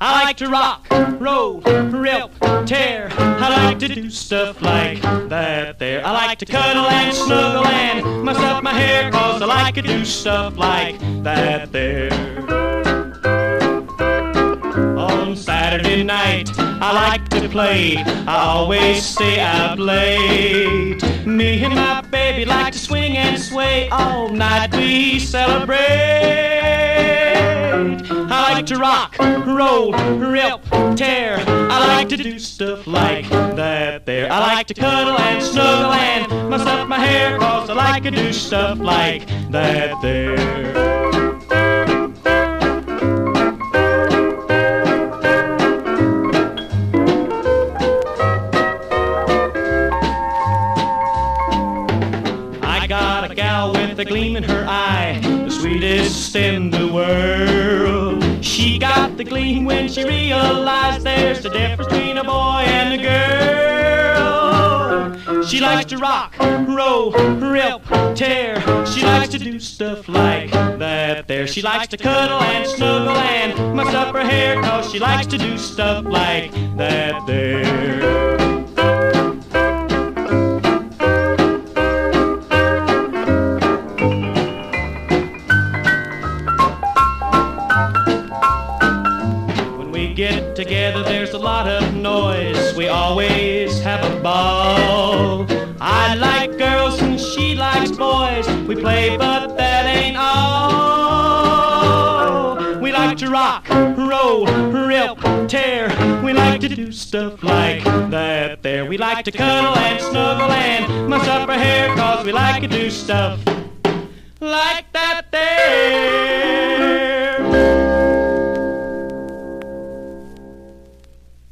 I like to rock, roll, rip, tear. I like to do stuff like that there. I like to cuddle and snuggle and mess up my hair, 'cause I like to do stuff like that there. On Saturday night, I like to play. I always stay out late. Me and my baby like to swing and sway. All night we celebrate. I like to rock, roll, rip, tear. I like to do stuff like that there. I like to cuddle and snuggle and mess up my hair, 'cause I like to do stuff like that there. Got a gal with a gleam in her eye, the sweetest in the world. She got the gleam when she realized there's a difference between a boy and a girl. She likes to rock, roll, rip, tear. She likes to do stuff like that there. She likes to cuddle and snuggle and mess up her hair, 'cause she likes to do stuff like that there. Get together, there's a lot of noise. We always have a ball. I like girls and she likes boys. We play, but that ain't all. We like to rock, roll, rip, tear. We like to do stuff like that there. We like to cuddle and snuggle and mess up our hair, 'cause we like to do stuff like that there.